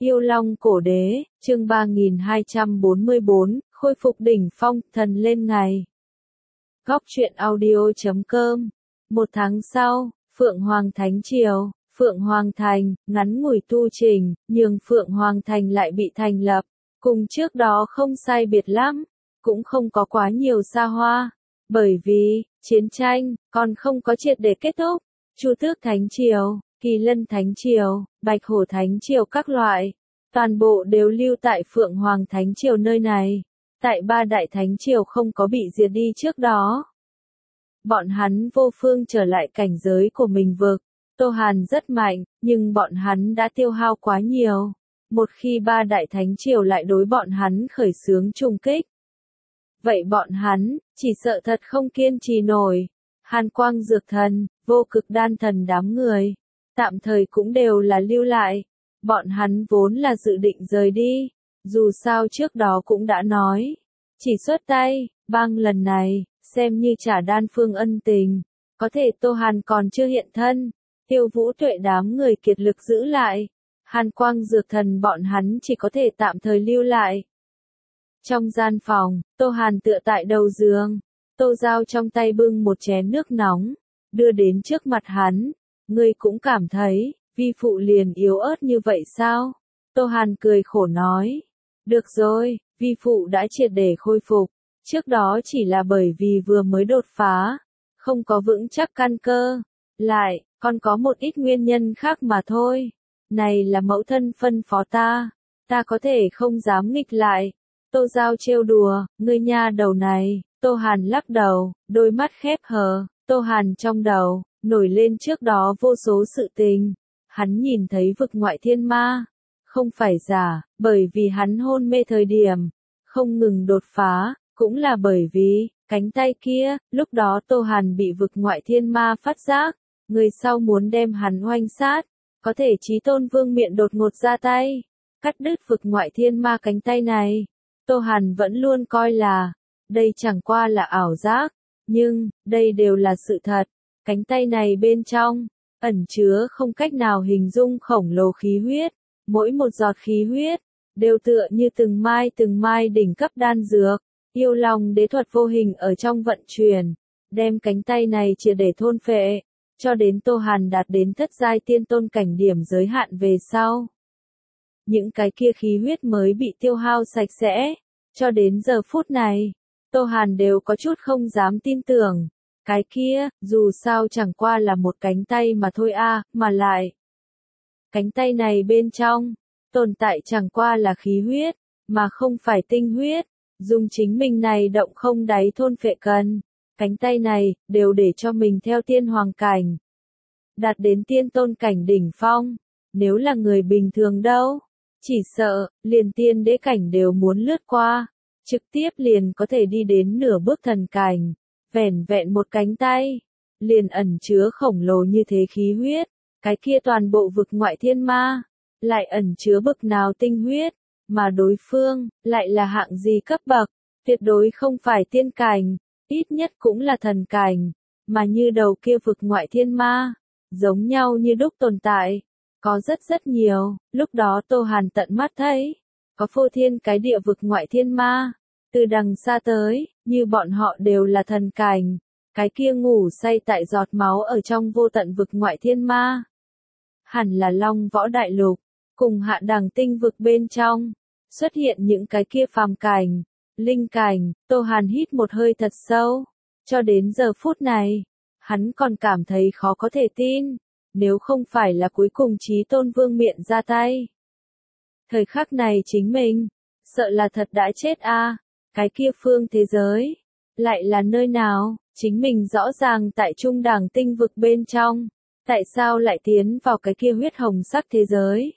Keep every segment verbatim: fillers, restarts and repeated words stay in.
Yêu Long Cổ Đế, chương ba nghìn hai trăm bốn mươi bốn, khôi phục đỉnh phong, thần lên ngày. Góc truyện audio chấm com. Một tháng sau, Phượng Hoàng Thánh Triều, Phượng Hoàng Thành, ngắn ngủi tu trình, nhưng Phượng Hoàng Thành lại bị thành lập. Cùng trước đó không sai biệt lắm, cũng không có quá nhiều xa hoa. Bởi vì, chiến tranh, còn không có triệt để kết thúc. Chu Tước Thánh Triều, Kỳ Lân Thánh Triều, Bạch Hổ Thánh Triều các loại, toàn bộ đều lưu tại Phượng Hoàng Thánh Triều nơi này. Tại ba đại Thánh Triều không có bị diệt đi trước đó. Bọn hắn vô phương trở lại cảnh giới của mình vực. Tô Hàn rất mạnh, nhưng bọn hắn đã tiêu hao quá nhiều. Một khi ba đại Thánh Triều lại đối bọn hắn khởi xướng trùng kích. Vậy bọn hắn, chỉ sợ thật không kiên trì nổi. Hàn Quang Dược Thần, Vô Cực Đan Thần đám người, tạm thời cũng đều là lưu lại. Bọn hắn vốn là dự định rời đi, dù sao trước đó cũng đã nói. Chỉ xuất tay, bang lần này, xem như trả đan phương ân tình. Có thể Tô Hàn còn chưa hiện thân, Tiêu Vũ Tuệ đám người kiệt lực giữ lại. Hàn Quang Dược Thần bọn hắn chỉ có thể tạm thời lưu lại. Trong gian phòng, Tô Hàn tựa tại đầu giường. Tô Giao trong tay bưng một chén nước nóng, đưa đến trước mặt hắn. Ngươi cũng cảm thấy, vi phụ liền yếu ớt như vậy sao? Tô Hàn cười khổ nói. Được rồi, vi phụ đã triệt để khôi phục. Trước đó chỉ là bởi vì vừa mới đột phá, không có vững chắc căn cơ. Lại, còn có một ít nguyên nhân khác mà thôi. Này là mẫu thân phân phó ta, ta có thể không dám nghịch lại. Tô Giao trêu đùa, ngươi nha đầu này. Tô Hàn lắc đầu, đôi mắt khép hờ. Tô Hàn trong đầu, nổi lên trước đó vô số sự tình. Hắn nhìn thấy vực ngoại thiên ma. Không phải giả, bởi vì hắn hôn mê thời điểm, không ngừng đột phá, cũng là bởi vì, cánh tay kia, lúc đó Tô Hàn bị vực ngoại thiên ma phát giác. Người sau muốn đem hắn oanh sát, có thể Chí Tôn Vương miện đột ngột ra tay, cắt đứt vực ngoại thiên ma cánh tay này. Tô Hàn vẫn luôn coi là, đây chẳng qua là ảo giác, nhưng, đây đều là sự thật. Cánh tay này bên trong, ẩn chứa không cách nào hình dung khổng lồ khí huyết. Mỗi một giọt khí huyết, đều tựa như từng mai từng mai đỉnh cấp đan dược. Yêu Long đế thuật vô hình ở trong vận chuyển, đem cánh tay này chia để thôn phệ, cho đến Tô Hàn đạt đến thất giai tiên tôn cảnh điểm giới hạn về sau. Những cái kia khí huyết mới bị tiêu hao sạch sẽ, cho đến giờ phút này, Tô Hàn đều có chút không dám tin tưởng. Cái kia, dù sao chẳng qua là một cánh tay mà thôi a, à, mà lại. Cánh tay này bên trong, tồn tại chẳng qua là khí huyết, mà không phải tinh huyết. Dùng chính mình này động không đáy thôn phệ cần. Cánh tay này, đều để cho mình theo tiên hoàng cảnh. Đạt đến tiên tôn cảnh đỉnh phong. Nếu là người bình thường đâu. Chỉ sợ, liền tiên đế cảnh đều muốn lướt qua. Trực tiếp liền có thể đi đến nửa bước thần cảnh. Vẻn vẹn một cánh tay. Liền ẩn chứa khổng lồ như thế khí huyết. Cái kia toàn bộ vực ngoại thiên ma. Lại ẩn chứa bực nào tinh huyết. Mà đối phương, lại là hạng gì cấp bậc. Tuyệt đối không phải tiên cảnh. Ít nhất cũng là thần cảnh. Mà như đầu kia vực ngoại thiên ma. Giống nhau như đúc tồn tại. Có rất rất nhiều, lúc đó Tô Hàn tận mắt thấy. Có phô thiên cái địa vực ngoại thiên ma. Từ đằng xa tới, như bọn họ đều là thần cảnh. Cái kia ngủ say tại giọt máu ở trong vô tận vực ngoại thiên ma. Hẳn là Long Võ Đại Lục, cùng hạ đẳng tinh vực bên trong. Xuất hiện những cái kia phàm cảnh, linh cảnh. Tô Hàn hít một hơi thật sâu. Cho đến giờ phút này, hắn còn cảm thấy khó có thể tin. Nếu không phải là cuối cùng Chí Tôn Vương miện ra tay. Thời khắc này chính mình, sợ là thật đã chết a. À, cái kia phương thế giới, lại là nơi nào, chính mình rõ ràng tại trung đẳng tinh vực bên trong. Tại sao lại tiến vào cái kia huyết hồng sắc thế giới?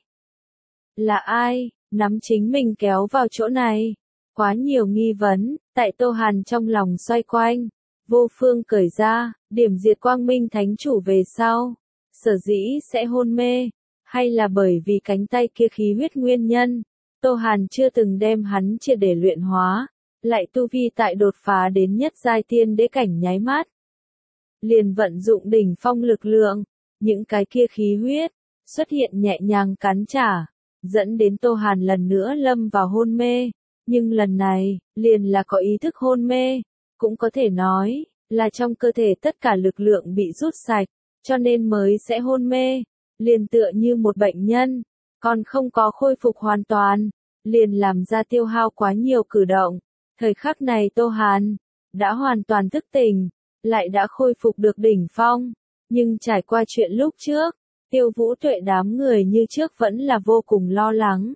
Là ai, nắm chính mình kéo vào chỗ này? Quá nhiều nghi vấn, tại Tô Hàn trong lòng xoay quanh. Vô phương cởi ra, điểm diệt quang minh thánh chủ về sau. Sở dĩ sẽ hôn mê, hay là bởi vì cánh tay kia khí huyết nguyên nhân. Tô Hàn chưa từng đem hắn triệt để luyện hóa, lại tu vi tại đột phá đến nhất giai tiên đế cảnh nháy mắt. Liền vận dụng đỉnh phong lực lượng, những cái kia khí huyết, xuất hiện nhẹ nhàng cắn trả, dẫn đến Tô Hàn lần nữa lâm vào hôn mê, nhưng lần này, liền là có ý thức hôn mê, cũng có thể nói, là trong cơ thể tất cả lực lượng bị rút sạch, cho nên mới sẽ hôn mê, liền tựa như một bệnh nhân, còn không có khôi phục hoàn toàn, liền làm ra tiêu hao quá nhiều cử động. Thời khắc này Tô Hàn đã hoàn toàn thức tỉnh, lại đã khôi phục được đỉnh phong, nhưng trải qua chuyện lúc trước, Tiêu Vũ Tuệ đám người như trước vẫn là vô cùng lo lắng.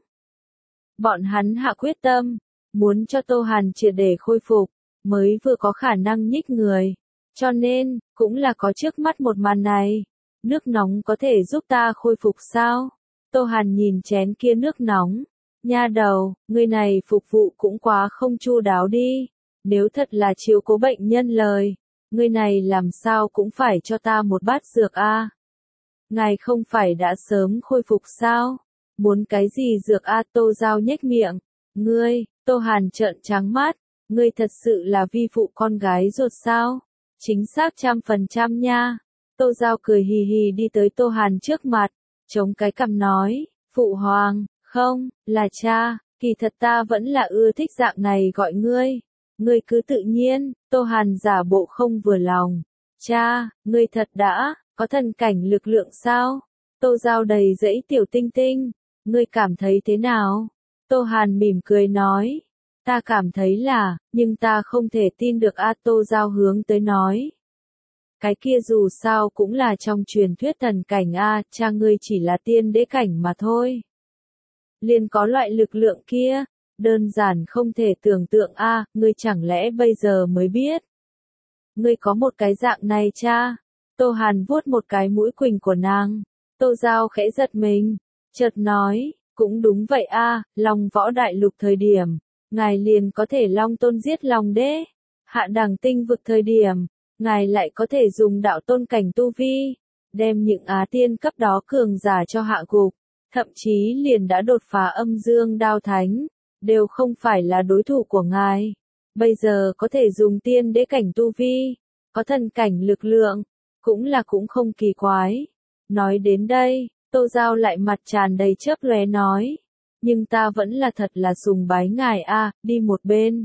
Bọn hắn hạ quyết tâm, muốn cho Tô Hàn triệt để khôi phục, mới vừa có khả năng nhích người, cho nên, cũng là có trước mắt một màn này. Nước nóng có thể giúp ta khôi phục sao? Tô Hàn nhìn chén kia nước nóng. Nha đầu, người này phục vụ cũng quá không chu đáo đi. Nếu thật là chiếu cố bệnh nhân lời, người này làm sao cũng phải cho ta một bát dược a. À? Ngài không phải đã sớm khôi phục sao? Muốn cái gì dược a? À? Tô Giao nhếch miệng. Ngươi, Tô Hàn trợn trắng mắt. Ngươi thật sự là vi phụ con gái ruột sao? Chính xác trăm phần trăm nha. Tô Giao cười hì hì đi tới Tô Hàn trước mặt, chống cái cằm nói, phụ hoàng, không, là cha, kỳ thật ta vẫn là ưa thích dạng này gọi ngươi. Ngươi cứ tự nhiên, Tô Hàn giả bộ không vừa lòng. Cha, ngươi thật đã, có thần cảnh lực lượng sao? Tô Giao đầy dẫy tiểu tinh tinh, ngươi cảm thấy thế nào? Tô Hàn mỉm cười nói, ta cảm thấy là, nhưng ta không thể tin được a. Tô Giao hướng tới nói. Cái kia dù sao cũng là trong truyền thuyết thần cảnh a, cha ngươi chỉ là tiên đế cảnh mà thôi. Liền có loại lực lượng kia, đơn giản không thể tưởng tượng a, ngươi chẳng lẽ bây giờ mới biết. Ngươi có một cái dạng này cha. Tô Hàn vuốt một cái mũi quỳnh của nàng. Tô Giao khẽ giật mình, chợt nói, cũng đúng vậy a, Long Võ Đại Lục thời điểm, ngài liền có thể long tôn giết long đế. Hạ đẳng tinh vực thời điểm, ngài lại có thể dùng đạo tôn cảnh tu vi, đem những á tiên cấp đó cường giả cho hạ gục, thậm chí liền đã đột phá âm dương đao thánh, đều không phải là đối thủ của ngài. Bây giờ có thể dùng tiên đế cảnh tu vi, có thần cảnh lực lượng, cũng là cũng không kỳ quái. Nói đến đây, Tô Giao lại mặt tràn đầy chớp lóe nói, nhưng ta vẫn là thật là sùng bái ngài a, đi một bên.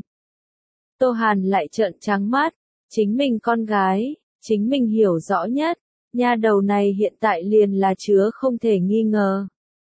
Tô Hàn lại trợn trắng mắt. Chính mình con gái, chính mình hiểu rõ nhất, nha đầu này hiện tại liền là chứa không thể nghi ngờ.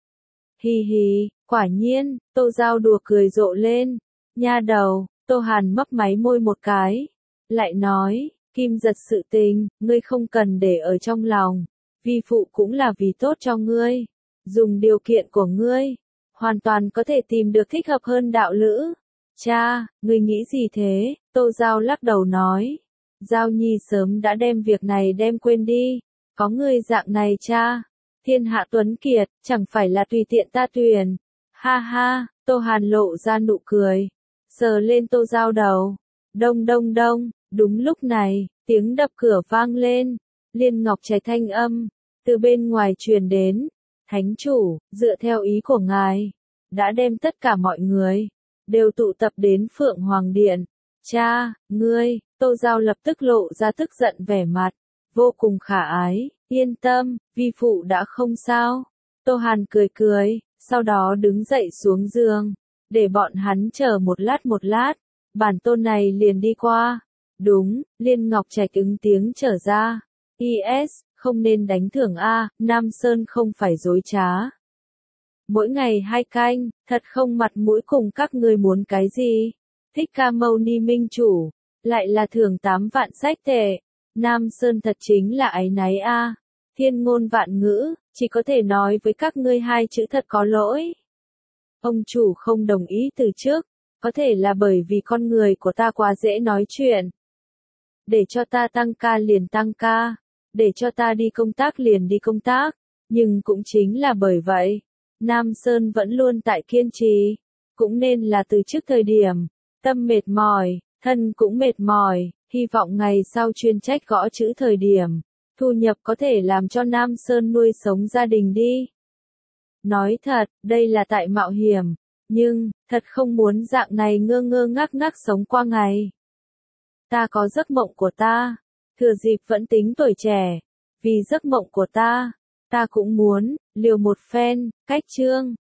Hi hi, quả nhiên, Tô Giao đùa cười rộ lên, nha đầu, Tô Hàn mấp máy môi một cái, lại nói, Kim Giật sự tình, ngươi không cần để ở trong lòng, vi phụ cũng là vì tốt cho ngươi, dùng điều kiện của ngươi, hoàn toàn có thể tìm được thích hợp hơn đạo lữ. Cha, ngươi nghĩ gì thế? Tô Giao lắc đầu nói. Giao Nhi sớm đã đem việc này đem quên đi, có người dạng này cha, thiên hạ tuấn kiệt, chẳng phải là tùy tiện ta tuyển. Ha ha, Tô Hàn lộ ra nụ cười, sờ lên Tô Giao đầu, đông đông đông, đúng lúc này, tiếng đập cửa vang lên, Liên Ngọc Trạch thanh âm, từ bên ngoài truyền đến, thánh chủ, dựa theo ý của ngài, đã đem tất cả mọi người, đều tụ tập đến Phượng Hoàng Điện. Cha, ngươi, Tô Giao lập tức lộ ra tức giận vẻ mặt, vô cùng khả ái, yên tâm, vi phụ đã không sao. Tô Hàn cười cười, sau đó đứng dậy xuống giường, để bọn hắn chờ một lát một lát, bản tôn này liền đi qua. Đúng, Liên Ngọc Trạch ứng tiếng trở ra. i ét, không nên đánh thưởng A, Nam Sơn không phải dối trá. Mỗi ngày hai canh, thật không mặt mũi cùng các ngươi muốn cái gì. Thích Ca Mâu Ni Minh Chủ, lại là thưởng tám vạn sách tệ. Nam Sơn thật chính là áy náy a. Thiên ngôn vạn ngữ, chỉ có thể nói với các ngươi hai chữ thật có lỗi. Ông chủ không đồng ý từ trước, có thể là bởi vì con người của ta quá dễ nói chuyện. Để cho ta tăng ca liền tăng ca, để cho ta đi công tác liền đi công tác, nhưng cũng chính là bởi vậy, Nam Sơn vẫn luôn tại kiên trì, cũng nên là từ trước thời điểm, tâm mệt mỏi, thân cũng mệt mỏi, hy vọng ngày sau chuyên trách gõ chữ thời điểm, thu nhập có thể làm cho Nam Sơn nuôi sống gia đình đi. Nói thật, đây là tại mạo hiểm, nhưng, thật không muốn dạng này ngơ ngơ ngác ngác sống qua ngày. Ta có giấc mộng của ta, thừa dịp vẫn tính tuổi trẻ, vì giấc mộng của ta, ta cũng muốn, liều một phen, cách chương.